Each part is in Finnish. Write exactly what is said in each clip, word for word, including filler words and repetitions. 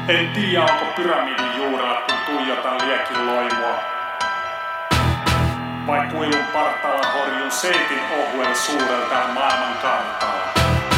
En tiedä onko pyramidin juurella, kun tuijotan liekin loimua. Vai kuilun partaalla horjun seitin ohuel suureltaan maailman kartalla.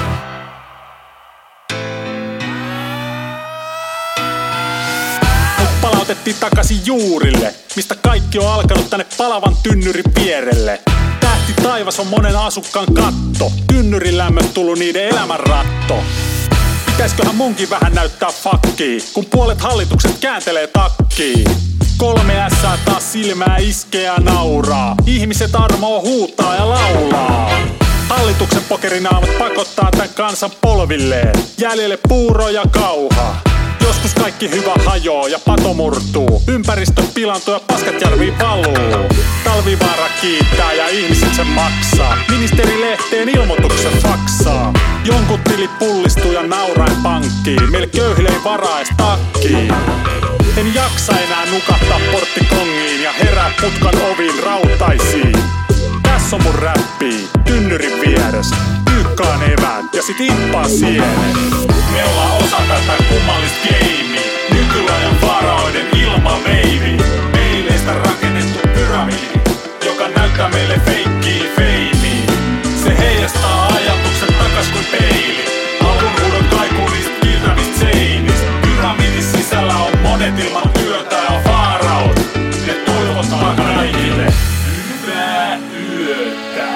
Mut palautettiin takaisin juurille, mistä kaikki on alkanut tänne palavan tynnyrin vierelle. Tähti taivas on monen asukkaan katto, tynnyrin lämmöt tullut niiden elämän ratto. Pitäisköhän munkin vähän näyttää fakkii, kun puolet hallitukset kääntelee takkiin. Kolme ässää taas silmää iskee ja nauraa, ihmiset armoo huutaa ja laulaa. Hallituksen pokerinaamat pakottaa tän kansan polvilleen, jäljelle puuro ja kauha. Joskus kaikki hyvä hajoo ja pato murtuu, ympäristö pilantuu ja paskat järviin valuu. Talvivaara kiittää ja ihmiset sen maksaa, ministeri Lehteen ilmoituksen faksaa. Jonkun tili pullistuu ja nauraen pankkiin, meille köyhille ei varaa ees takkiin. En jaksa enää nukahtaa porttikongiin ja herää putkan oviin rautaisiin. Tässä on mun räppii, tynnyrin vieressä, pyykkaan eväät ja sit imppaa sienet. Me ollaan osa tätä kummallista geimiä, nykyajan faraoiden ilmaveivi. Peileistä rakennettu pyramidi, joka näyttää meille feikkiä feimiä. Se heijastaa ajatuksen takas kuin peili, avunhuudon kaikuu niistä kiiltävistä seinistä. Pyramidin sisällä on monet ilman työtä ja faraot, ne toivottaa kaikille hyvää yötä.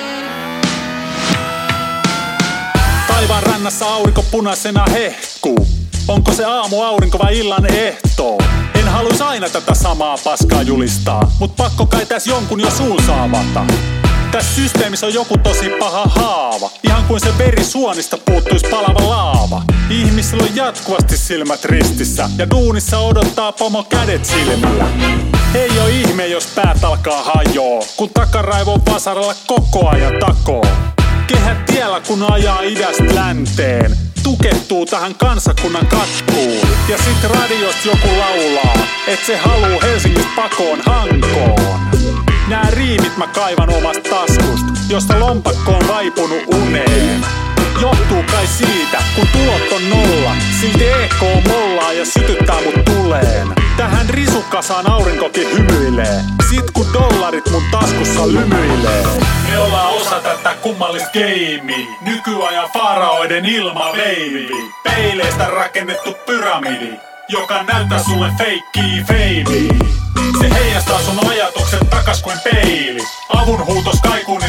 Taivaan rannassa aurinko punaisena hehkuu. Onko se aamu aurinko vai illan ehtoo? En haluis aina tätä samaa paskaa julistaa, mut pakko kai täs jonkun jo suunsa avata. Tässä systeemissä on joku tosi paha haava, ihan kuin se veri suonista puuttuis palava laava. Ihmisillä on jatkuvasti silmät ristissä ja duunissa odottaa pomo kädet silmillä. Ei oo ihme jos päät alkaa hajoo, kun takaraivon vasaralla koko ajan takoo. Kehä tiellä kun ajaa idästä länteen, tukehtuu tähän kansakunnan katkuun. Ja sit radiosta joku laulaa, et se haluu Helsingistä pakoon Hankoon. Nää riimit mä kaivan omasta taskusta, josta lompakko on vaipunut uneen. Johtuu kai siitä, kun tulot on nolla, silti E K mollaa ja sytyttää mut tuleen. Tähän risukasaan aurinkokin hymyilee, sit kun dollarit mun taskussa lymyilee. Me ollaan osa tätä kummallista geimiä, nykyajan faraoiden ilmaveivi. Peileistä rakennettu pyramidi, joka näyttää sulle feikkiä feimiä. Se heijastaa sun ajatukset takas kuin peili, avunhuutos kaikuu